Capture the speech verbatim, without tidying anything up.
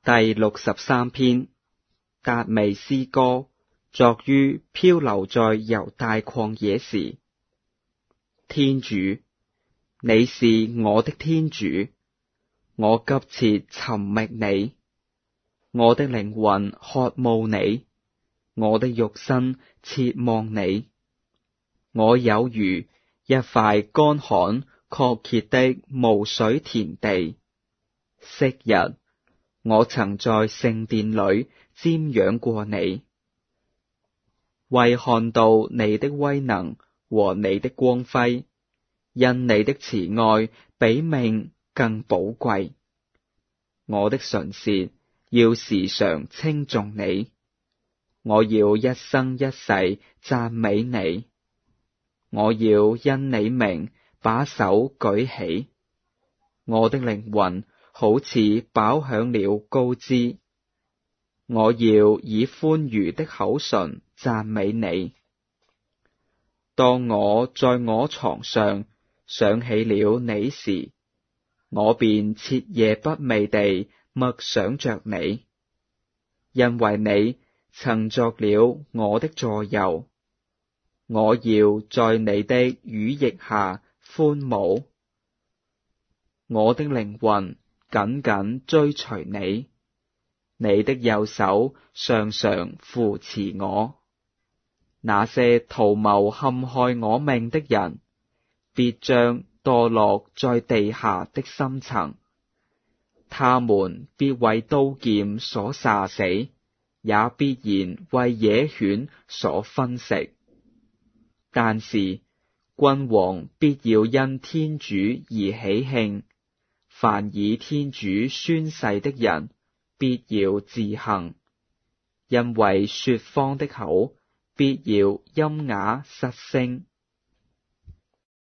第六十三篇，達味詩歌，作於漂流在猶大曠野時。天主，你是我的天主，我急切尋覓你，我的靈魂渴慕你，我的肉身切望你。我有如一塊乾旱涸竭的無水田地。昔日我曾在聖殿裏瞻仰過你，為看到你的威能和你的光輝，因你的慈愛比命更寶貴。我的唇舌要時常稱頌你，我要一生一世讚美你。我要因你名把手舉起，我的靈魂好似飽享了膏脂。我要以歡愉的口唇讚美你。當我在我床上想起了你時，我便徹夜不寐地默想着你，因為你曾作了我的助佑。我要在你的羽翼下歡舞，我的靈魂緊緊追隨你，你的右手常常扶持我。那些圖謀陷害我命的人，必將墮落在地下的深層，他們必為刀劍所殺死，也必然為野犬所分食。但是君王必要因天主而喜慶，凡以天主宣誓的人必要自幸，因為說謊的口必要瘖啞失聲。